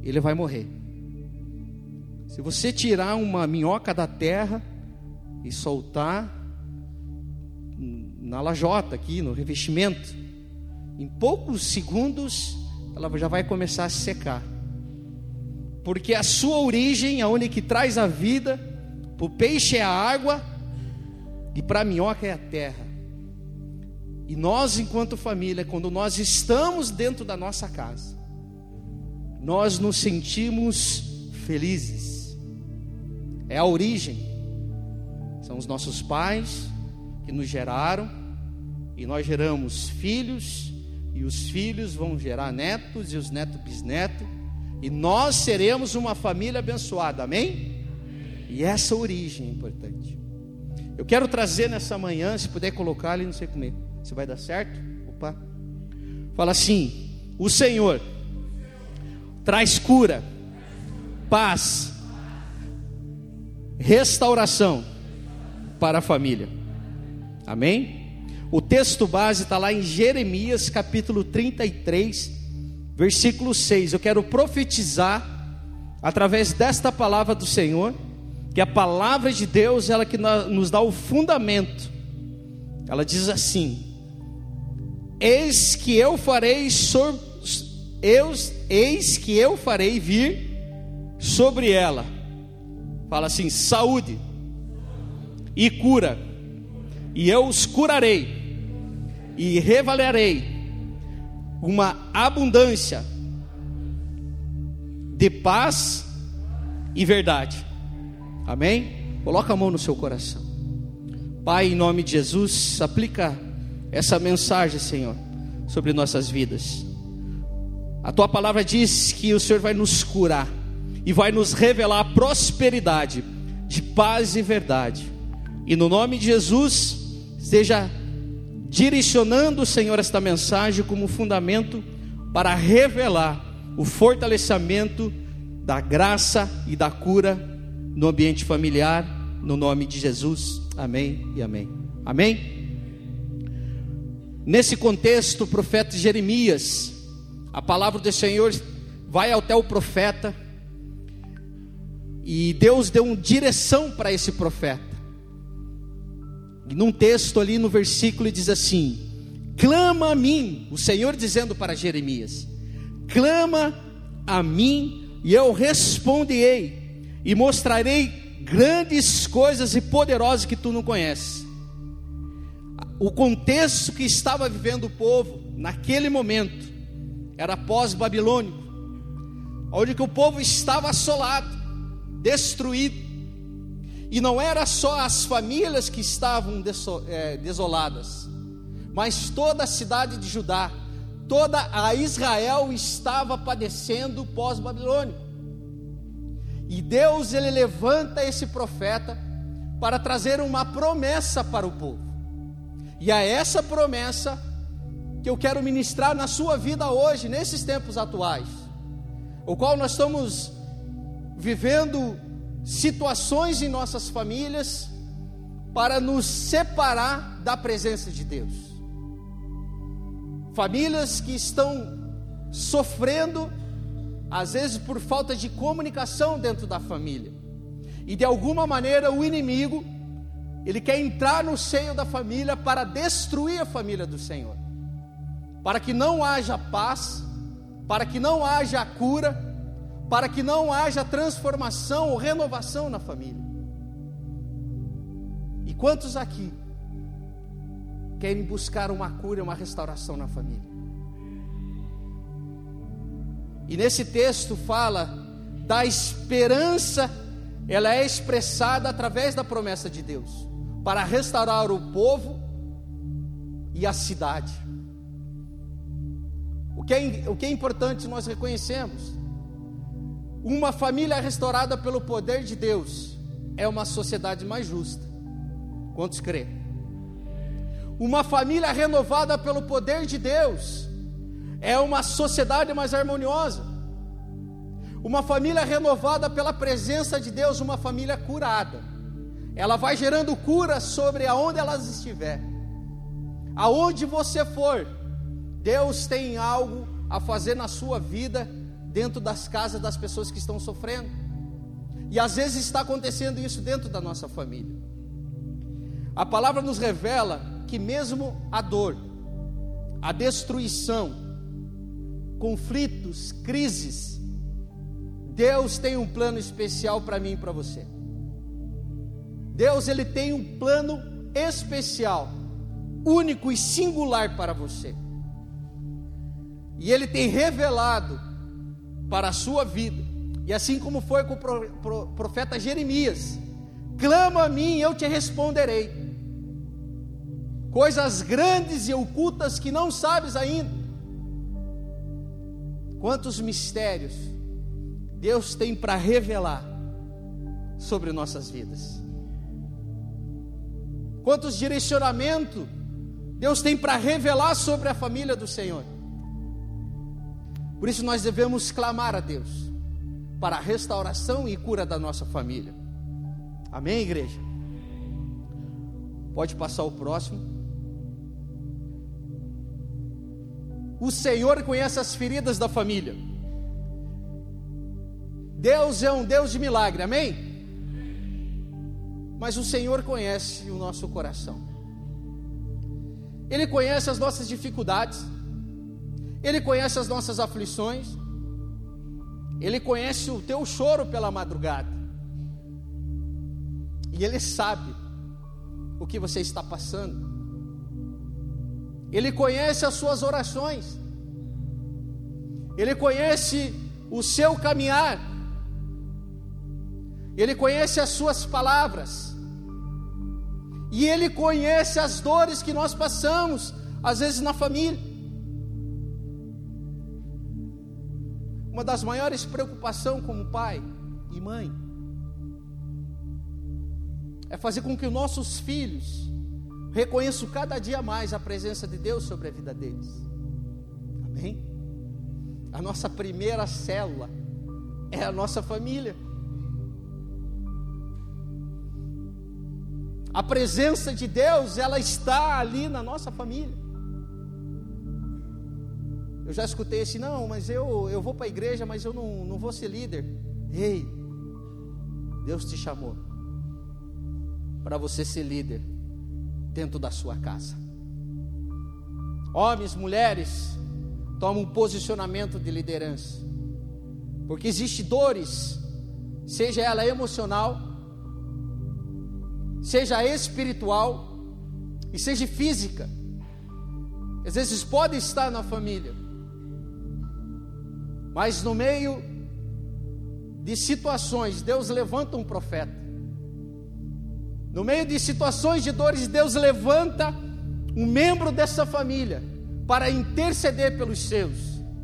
ele vai morrer. Se você tirar uma minhoca da terra e soltar na lajota aqui, no revestimento, em poucos segundos ela já vai começar a se secar. Porque a sua origem, aonde que traz a vida, para o peixe é a água e para a minhoca é a terra. E nós, enquanto família, quando nós estamos dentro da nossa casa, nós nos sentimos felizes. É a origem. São os nossos pais que nos geraram, e nós geramos filhos, e os filhos vão gerar netos, e os netos bisnetos, e nós seremos uma família abençoada, amém? E essa origem é importante. Eu quero trazer nessa manhã, se puder colocar ali, não sei como é, se vai dar certo. Opa. Fala assim: o Senhor traz cura, paz, restauração para a família, amém? O texto base está lá em Jeremias capítulo 33, versículo 6. Eu quero profetizar através desta palavra do Senhor, que a palavra de Deus, ela que nos dá o fundamento. Ela diz assim: eis que eu farei vir sobre ela, fala assim, saúde e cura, e eu os curarei e revelarei uma abundância de paz e verdade, amém? Coloca a mão no seu coração. Pai, em nome de Jesus, aplica essa mensagem, Senhor, sobre nossas vidas. A Tua palavra diz que o Senhor vai nos curar e vai nos revelar prosperidade, de paz e verdade. E no nome de Jesus, esteja direcionando, Senhor, esta mensagem como fundamento para revelar o fortalecimento da graça e da cura no ambiente familiar, no nome de Jesus, amém e amém, amém? Nesse contexto, o profeta Jeremias, a palavra do Senhor vai até o profeta, e Deus deu uma direção para esse profeta. E num texto ali no versículo diz assim: clama a mim, o Senhor dizendo para Jeremias, clama a mim e eu responderei, e mostrarei grandes coisas e poderosas que tu não conheces. O contexto que estava vivendo o povo naquele momento era pós-babilônico, onde que o povo estava assolado, destruído. E não era só as famílias que estavam desoladas, mas toda a cidade de Judá, toda a Israel estava padecendo pós-babilônico. E Deus, ele levanta esse profeta para trazer uma promessa para o povo. E é essa promessa que eu quero ministrar na sua vida hoje, nesses tempos atuais, o qual nós estamos vivendo situações em nossas famílias para nos separar da presença de Deus. Famílias que estão sofrendo, às vezes por falta de comunicação dentro da família, e de alguma maneira o inimigo, ele quer entrar no seio da família para destruir a família do Senhor, para que não haja paz, para que não haja cura, para que não haja transformação ou renovação na família. E quantos aqui querem buscar uma cura e uma restauração na família? E nesse texto fala da esperança, ela é expressada através da promessa de Deus, para restaurar o povo e a cidade. O que é importante nós reconhecemos: uma família restaurada pelo poder de Deus é uma sociedade mais justa. Quantos crê? Uma família renovada pelo poder de Deus é uma sociedade mais harmoniosa. Uma família renovada pela presença de Deus, uma família curada, ela vai gerando cura sobre aonde elas estiver. Aonde você for, Deus tem algo a fazer na sua vida dentro das casas das pessoas que estão sofrendo. E às vezes está acontecendo isso dentro da nossa família. A palavra nos revela que mesmo a dor, a destruição, conflitos, crises, Deus tem um plano especial para mim e para você. Deus, Ele tem um plano especial, único e singular para você. E Ele tem revelado para a sua vida. E assim como foi com o profeta Jeremias: clama a mim e eu te responderei. Coisas grandes e ocultas que não sabes ainda. Quantos mistérios Deus tem para revelar sobre nossas vidas. Quantos direcionamentos Deus tem para revelar sobre a família do Senhor. Por isso nós devemos clamar a Deus para a restauração e cura da nossa família. Amém, igreja? Pode passar o próximo. O Senhor conhece as feridas da família. Deus é um Deus de milagre, amém? Mas o Senhor conhece o nosso coração. Ele conhece as nossas dificuldades. Ele conhece as nossas aflições. Ele conhece o teu choro pela madrugada. E Ele sabe o que você está passando. Ele conhece as suas orações. Ele conhece o seu caminhar. Ele conhece as suas palavras. E Ele conhece as dores que nós passamos, às vezes na família. Uma das maiores preocupações como pai e mãe é fazer com que os nossos filhos reconheçam cada dia mais a presença de Deus sobre a vida deles. Amém? A nossa primeira célula é a nossa família. A presença de Deus, ela está ali na nossa família. Eu já escutei assim: não, mas eu vou para a igreja, mas eu não vou ser líder. Ei, Deus te chamou para você ser líder dentro da sua casa. Homens, mulheres, tomam um posicionamento de liderança, porque existem dores, seja ela emocional, seja espiritual e seja física. Às vezes pode estar na família, mas no meio de situações, Deus levanta um profeta. No meio de situações de dores, Deus levanta um membro dessa família para interceder pelos seus.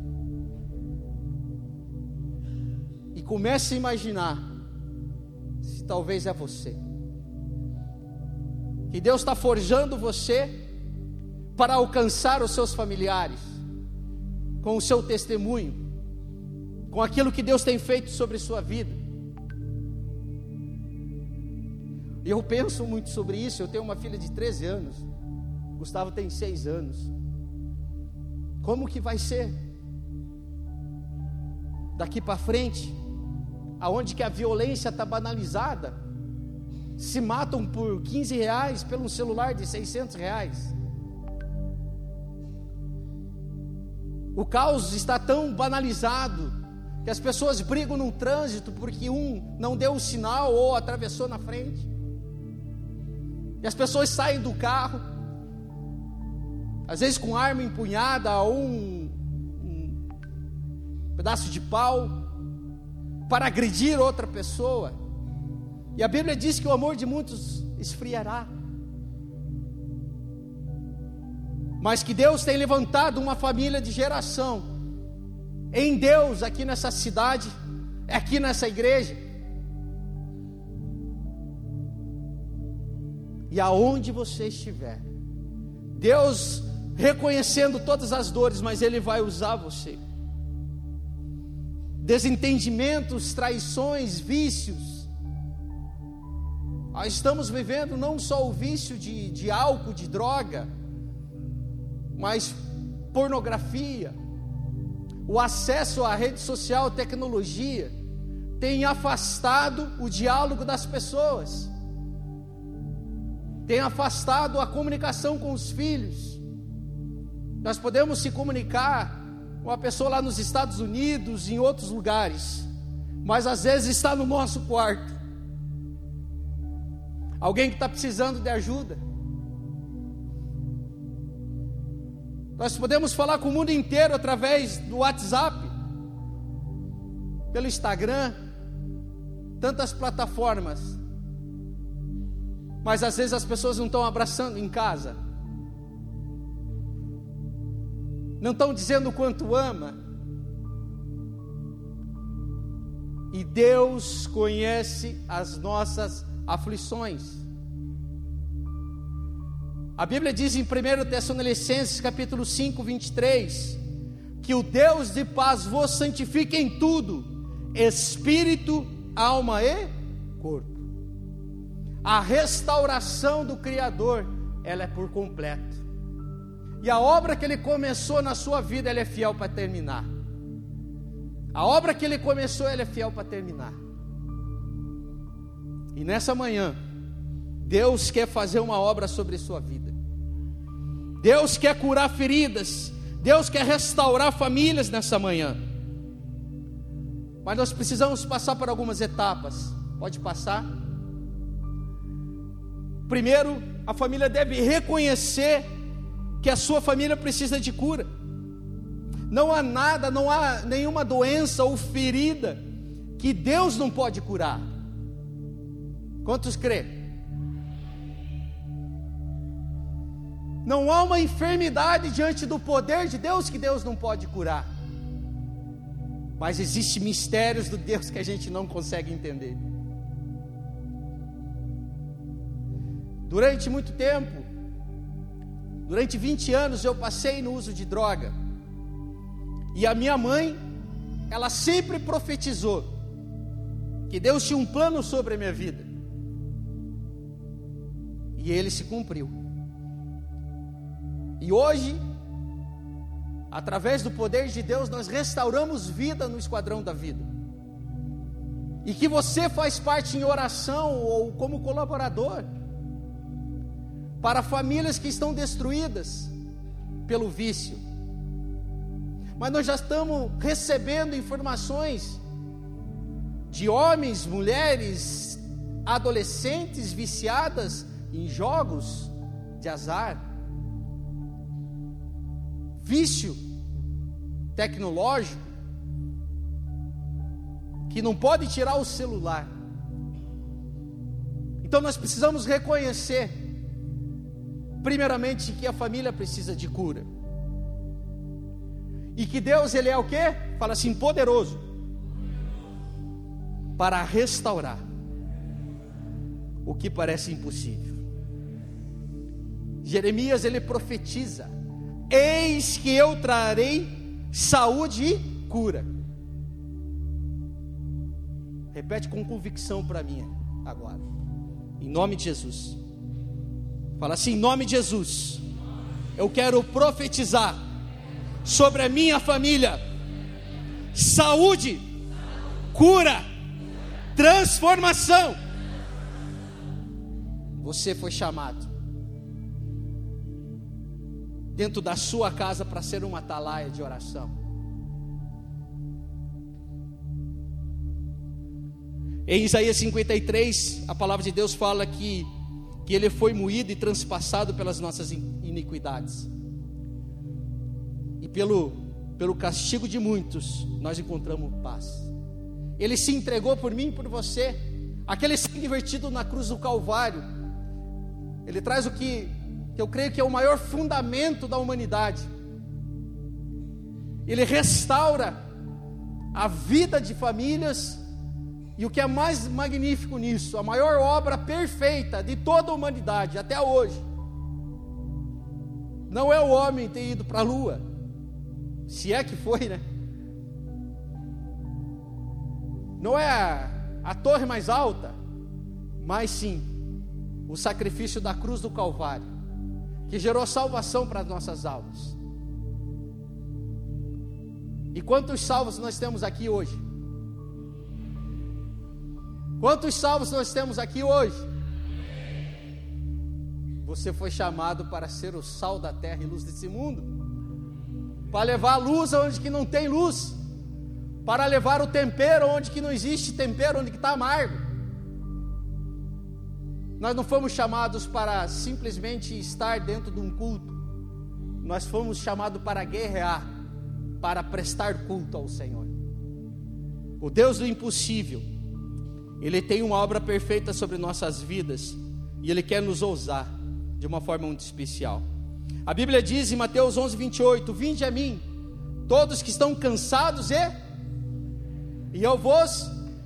E comece a imaginar se talvez é você. Que Deus está forjando você para alcançar os seus familiares com o seu testemunho, com aquilo que Deus tem feito sobre sua vida. E eu penso muito sobre isso. Eu tenho uma filha de 13 anos, Gustavo tem 6 anos. Como que vai ser daqui para frente, aonde que a violência está banalizada? Se matam por R$15 pelo celular de R$600. O caos está tão banalizado que as pessoas brigam no trânsito porque um não deu o sinal ou atravessou na frente. E as pessoas saem do carro, às vezes com arma empunhada ou um pedaço de pau, para agredir outra pessoa. E a Bíblia diz que o amor de muitos esfriará, mas que Deus tem levantado uma família de geração em Deus aqui nessa cidade, aqui nessa igreja. E aonde você estiver, Deus reconhecendo todas as dores, mas Ele vai usar você. Desentendimentos, traições, vícios. Nós estamos vivendo não só o vício de álcool, de droga, mas pornografia, o acesso à rede social, à tecnologia, tem afastado o diálogo das pessoas, tem afastado a comunicação com os filhos. Nós podemos se comunicar com uma pessoa lá nos Estados Unidos, em outros lugares, mas às vezes está no nosso quarto, alguém que está precisando de ajuda. Nós podemos falar com o mundo inteiro através do WhatsApp, pelo Instagram, tantas plataformas, mas às vezes as pessoas não estão abraçando em casa, não estão dizendo o quanto ama. E Deus conhece as nossas aflições. A Bíblia diz em 1 Tessalonicenses capítulo 5, 23, que o Deus de paz vos santifique em tudo, espírito, alma e corpo. A restauração do Criador, ela é por completo. E a obra que Ele começou na sua vida, Ele é fiel para terminar. A obra que Ele começou, Ele é fiel para terminar. E nessa manhã, Deus quer fazer uma obra sobre a sua vida. Deus quer curar feridas. Deus quer restaurar famílias nessa manhã. Mas nós precisamos passar por algumas etapas. Pode passar? Primeiro, a família deve reconhecer que a sua família precisa de cura. Não há nada, não há nenhuma doença ou ferida que Deus não pode curar. Quantos crê? Não há uma enfermidade diante do poder de Deus que Deus não pode curar. Mas existem mistérios do Deus que a gente não consegue entender. Durante muito tempo, durante 20 anos eu passei no uso de droga. E a minha mãe, ela sempre profetizou que Deus tinha um plano sobre a minha vida. E ele se cumpriu. E hoje, através do poder de Deus, nós restauramos vida no Esquadrão da Vida. E que você faz parte em oração ou como colaborador para famílias que estão destruídas pelo vício. Mas nós já estamos recebendo informações de homens, mulheres, adolescentes viciadas em jogos de azar, vício tecnológico, que não pode tirar o celular. Então nós precisamos reconhecer, primeiramente, que a família precisa de cura. E que Deus, Ele é o quê? Fala assim, poderoso para restaurar o que parece impossível. Jeremias, ele profetiza: eis que eu trarei saúde e cura. Repete com convicção para mim agora, em nome de Jesus. Fala assim, em nome de Jesus, eu quero profetizar sobre a minha família saúde, cura, transformação. Você foi chamado dentro da sua casa para ser uma atalaia de oração. Em Isaías 53, a palavra de Deus fala que Ele foi moído e transpassado pelas nossas iniquidades, e pelo castigo de muitos nós encontramos paz. Ele se entregou por mim e por você. Aquele sangue vertido na cruz do Calvário, ele traz o que eu creio que é o maior fundamento da humanidade. Ele restaura a vida de famílias. E o que é mais magnífico nisso, a maior obra perfeita de toda a humanidade até hoje, não é o homem ter ido para a lua, se é que foi, né? Não é a torre mais alta, mas sim o sacrifício da cruz do Calvário, que gerou salvação para as nossas almas. E quantos salvos nós temos aqui hoje? Quantos salvos nós temos aqui hoje? Você foi chamado para ser o sal da terra e luz desse mundo, para levar a luz onde que não tem luz, para levar o tempero onde que não existe tempero, onde que está amargo. Nós não fomos chamados para simplesmente estar dentro de um culto, nós fomos chamados para guerrear, para prestar culto ao Senhor. O Deus do impossível, Ele tem uma obra perfeita sobre nossas vidas, e Ele quer nos usar de uma forma muito especial. A Bíblia diz em Mateus 11:28, vinde a mim, todos que estão cansados e eu vos,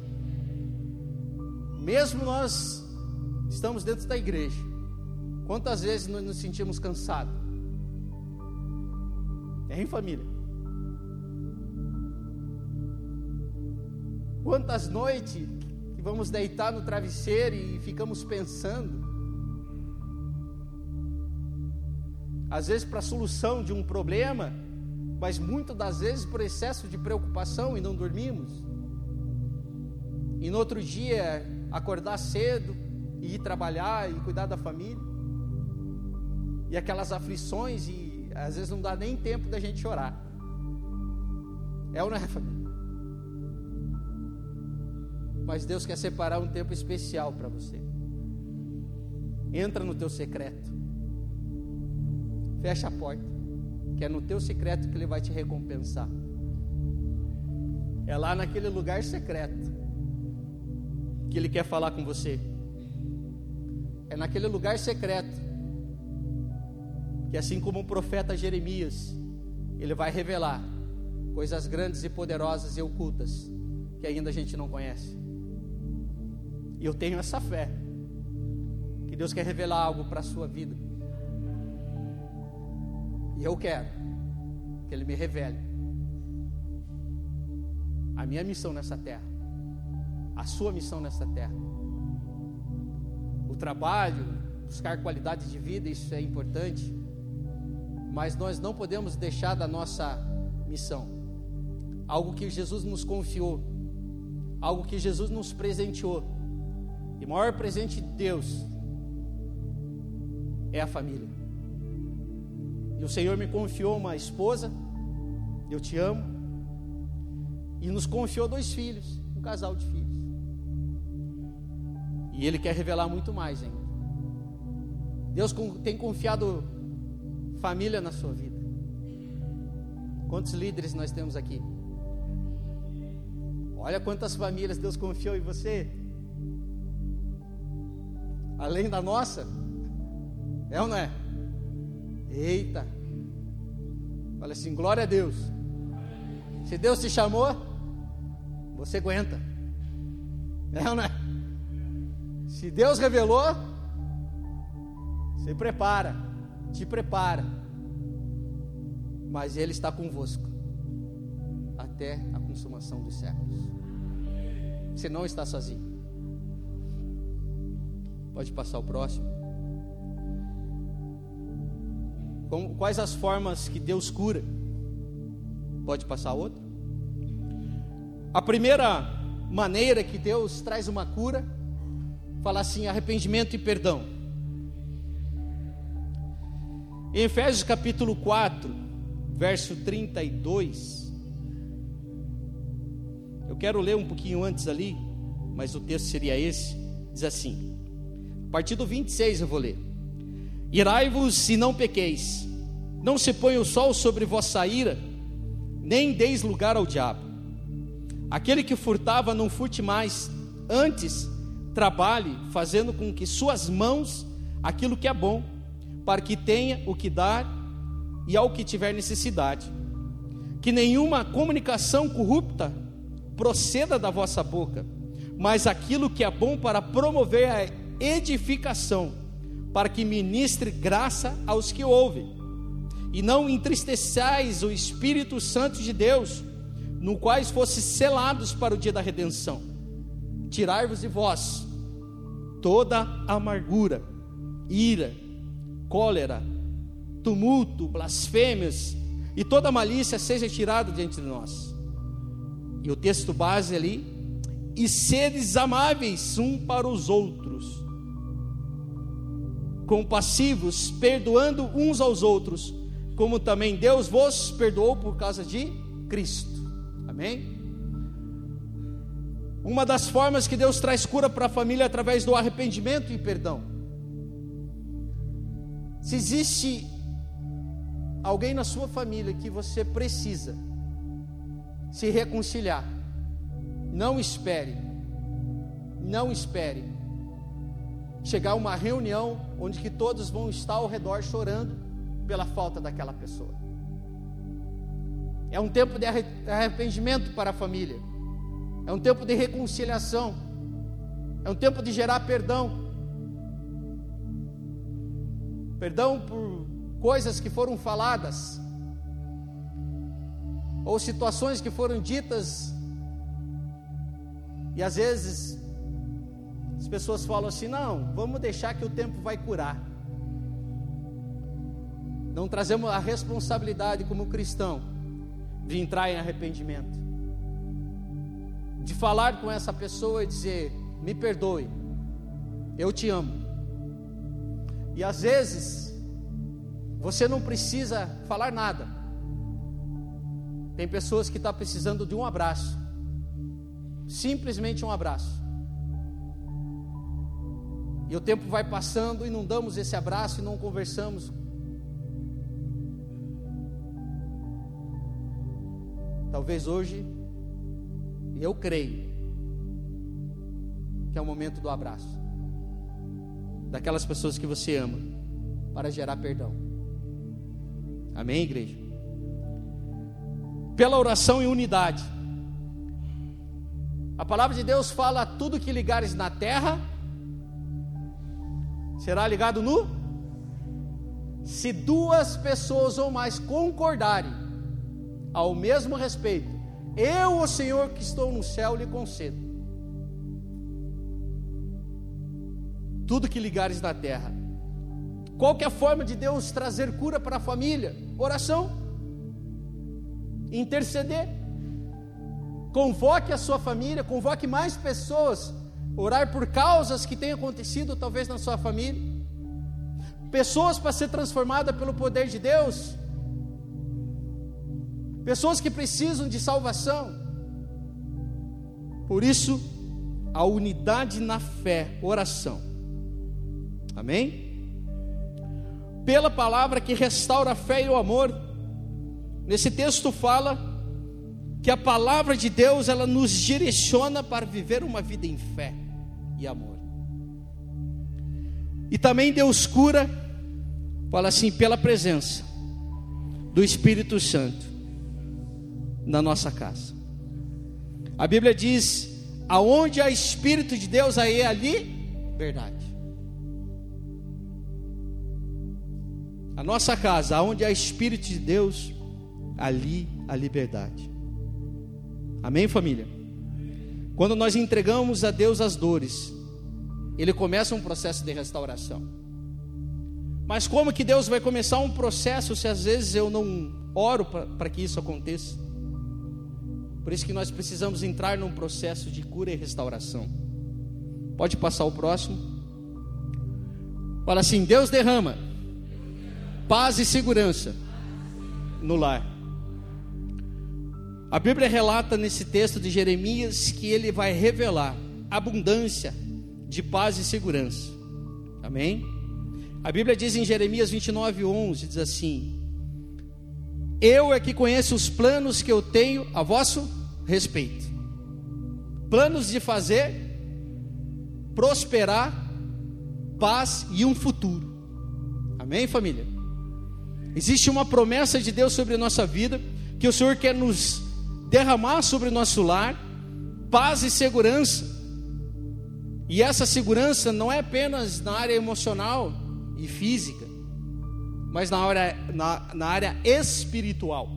mesmo nós estamos dentro da igreja, quantas vezes nós nos sentimos cansados? Hein, família? Quantas noites que vamos deitar no travesseiro e ficamos pensando, às vezes para a solução de um problema, mas muitas das vezes por excesso de preocupação, e não dormimos, e no outro dia acordar cedo e ir trabalhar e cuidar da família, e aquelas aflições, e às vezes não dá nem tempo da gente orar. É ou não é, família? Mas Deus quer separar um tempo especial para você. Entra no teu secreto, fecha a porta, que é no teu secreto que Ele vai te recompensar. É lá naquele lugar secreto que Ele quer falar com você. É naquele lugar secreto que, assim como o profeta Jeremias, ele vai revelar coisas grandes e poderosas e ocultas que ainda a gente não conhece. E eu tenho essa fé que Deus quer revelar algo para a sua vida, e eu quero que Ele me revele a minha missão nessa terra, a sua missão nessa terra. O trabalho, buscar qualidade de vida, isso é importante, mas nós não podemos deixar da nossa missão algo que Jesus nos confiou, algo que Jesus nos presenteou. E o maior presente de Deus é a família. E o Senhor me confiou uma esposa, eu te amo, e nos confiou 2 filhos, um casal de filhos. E Ele quer revelar muito mais ainda. Deus tem confiado família na sua vida. Quantos líderes nós temos aqui? Olha quantas famílias Deus confiou em você, além da nossa. É ou não é? Eita, olha assim, glória a Deus. Se Deus te chamou, você aguenta. É ou não é? Se Deus revelou, se prepara, te prepara. Mas Ele está convosco até a consumação dos séculos. Você não está sozinho. Pode passar o próximo. Quais as formas que Deus cura? Pode passar outra. A primeira maneira que Deus traz uma cura, fala assim: arrependimento e perdão. Em Efésios capítulo 4, verso 32, eu quero ler um pouquinho antes ali, mas o texto seria esse. Diz assim, a partir do 26 eu vou ler: irai-vos e não pequeis, não se ponha o sol sobre vossa ira, nem deis lugar ao diabo. Aquele que furtava, não furte mais, antes trabalhe, fazendo com que suas mãos aquilo que é bom, para que tenha o que dar e ao que tiver necessidade. Que nenhuma comunicação corrupta proceda da vossa boca, mas aquilo que é bom para promover a edificação, para que ministre graça aos que ouvem. E não entristeçais o Espírito Santo de Deus, no quais fostes selados para o dia da redenção. Tirai-vos de vós toda amargura, ira, cólera, tumulto, blasfêmias, e toda malícia seja tirada de entre nós. E o texto base ali: e seres amáveis um para os outros, compassivos, perdoando uns aos outros, como também Deus vos perdoou por causa de Cristo. Amém? Uma das formas que Deus traz cura para a família é através do arrependimento e perdão. Se existe alguém na sua família que você precisa se reconciliar, não espere chegar a uma reunião onde que todos vão estar ao redor chorando pela falta daquela pessoa. É um tempo de arrependimento para a família, é um tempo de reconciliação, é um tempo de gerar perdão por coisas que foram faladas, ou situações que foram ditas, e às vezes as pessoas falam assim: não, vamos deixar que o tempo vai curar. Não trazemos a responsabilidade como cristão de entrar em arrependimento, de falar com essa pessoa e dizer: me perdoe, eu te amo. E às vezes você não precisa falar nada. Tem pessoas que estão precisando de um abraço, simplesmente um abraço. E o tempo vai passando e não damos esse abraço e não conversamos. Talvez hoje, eu creio que é o momento do abraço daquelas pessoas que você ama, para gerar perdão. Amém, igreja? Pela oração em unidade. A palavra de Deus fala: tudo que ligares na terra será ligado no... Se duas pessoas ou mais concordarem ao mesmo respeito, eu, o Senhor que estou no céu, lhe concedo tudo que ligares na terra. Qual que é a forma de Deus trazer cura para a família? Oração, interceder. Convoque a sua família, convoque mais pessoas, orar por causas que tenham acontecido talvez na sua família, pessoas para ser transformadas pelo poder de Deus, pessoas que precisam de salvação. Por isso, a unidade na fé, oração. Amém? Pela palavra que restaura a fé e o amor. Nesse texto fala que a palavra de Deus, ela nos direciona para viver uma vida em fé e amor. E também Deus cura, fala assim, pela presença do Espírito Santo na nossa casa. A Bíblia diz: aonde há Espírito de Deus, aí é ali verdade. A nossa casa, aonde há Espírito de Deus, ali a liberdade. Amém, família? Quando nós entregamos a Deus as dores, Ele começa um processo de restauração. Mas como que Deus vai começar um processo se às vezes eu não oro para que isso aconteça? Por isso que nós precisamos entrar num processo de cura e restauração. Pode passar o próximo. Fala assim: Deus derrama paz e segurança no lar. A Bíblia relata nesse texto de Jeremias que Ele vai revelar abundância de paz e segurança. Amém? A Bíblia diz em Jeremias 29:11, diz assim: eu é que conheço os planos que eu tenho a vosso respeito, planos de fazer prosperar, paz e um futuro. Amém, família? Existe uma promessa de Deus sobre a nossa vida, que o Senhor quer nos derramar sobre o nosso lar paz e segurança. E essa segurança não é apenas na área emocional e física, mas na área espiritual.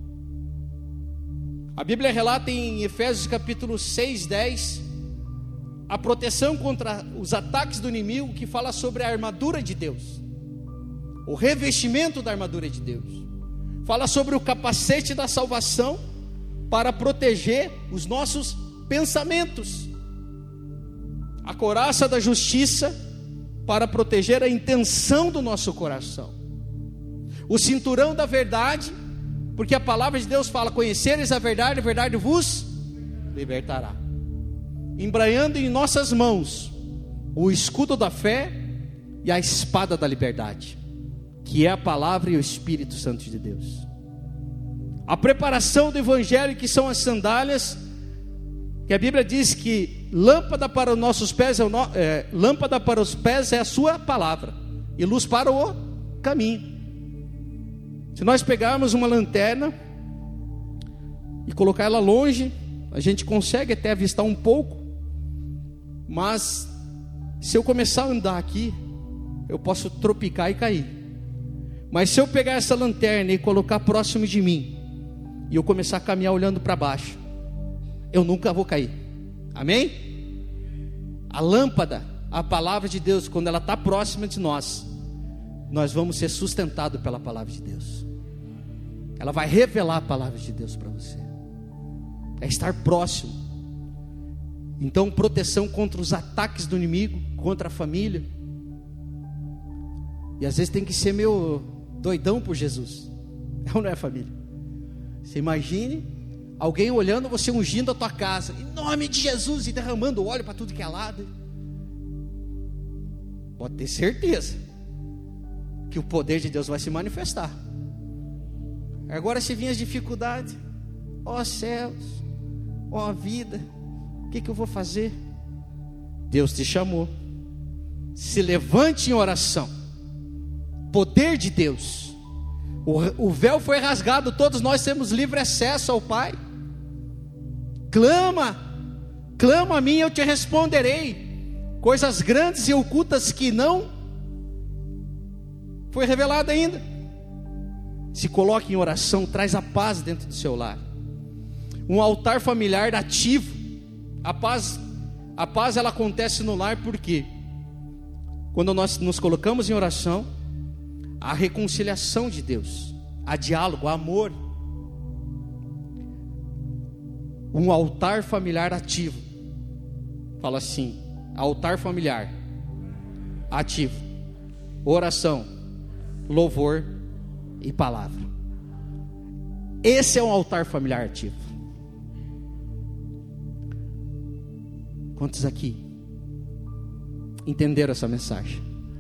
A Bíblia relata em Efésios capítulo 6:10 a proteção contra os ataques do inimigo, que fala sobre a armadura de Deus, o revestimento da armadura de Deus. Fala sobre o capacete da salvação para proteger os nossos pensamentos. A couraça da justiça para proteger a intenção do nosso coração. O cinturão da verdade, porque a palavra de Deus fala: conhecereis a verdade vos libertará. Embranhando em nossas mãos o escudo da fé e a espada da liberdade, que é a palavra e o Espírito Santo de Deus. A preparação do Evangelho, que são as sandálias, que a Bíblia diz que lâmpada para os nossos pés lâmpada para os pés é a sua palavra, e luz para o caminho. Se nós pegarmos uma lanterna e colocar ela longe, a gente consegue até avistar um pouco, mas se eu começar a andar aqui, eu posso tropicar e cair. Mas se eu pegar essa lanterna e colocar próximo de mim, e eu começar a caminhar olhando para baixo, eu nunca vou cair. Amém? A lâmpada, a palavra de Deus, quando ela está próxima de nós, nós vamos ser sustentados pela palavra de Deus. Ela vai revelar a palavra de Deus para você. É estar próximo. Então, proteção contra os ataques do inimigo, contra a família. E às vezes tem que ser meio doidão por Jesus. É ou não é, família? Você imagine alguém olhando você, ungindo a tua casa, em nome de Jesus, e derramando óleo para tudo que é lado. Pode ter certeza que o poder de Deus vai se manifestar. Agora, se vir as dificuldades, ó céus, ó vida, o que eu vou fazer? Deus te chamou. Se levante em oração. Poder de Deus. O véu foi rasgado, todos nós temos livre acesso ao Pai. Clama a mim, eu te responderei. Coisas grandes e ocultas que não foi revelada ainda. Se coloque em oração, traz a paz dentro do seu lar. Um altar familiar ativo. A paz ela acontece no lar porque quando nós nos colocamos em oração, a reconciliação de Deus, a diálogo, a amor. Um altar familiar ativo. Fala assim: altar familiar ativo, oração, louvor e palavra. Esse é um altar familiar ativo. Quantos aqui entenderam essa mensagem?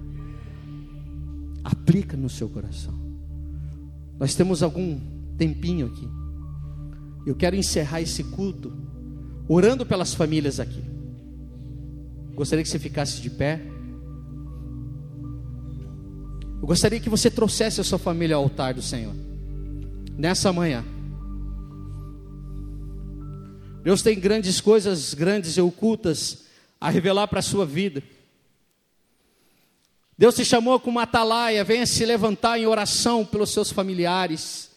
Aplica no seu coração. Nós temos algum tempinho aqui. Eu quero encerrar esse culto orando pelas famílias aqui. Gostaria que você ficasse de pé. Eu gostaria que você trouxesse a sua família ao altar do Senhor nessa manhã. Deus tem grandes coisas, grandes e ocultas a revelar para a sua vida. Deus te chamou com uma atalaia, venha se levantar em oração pelos seus familiares.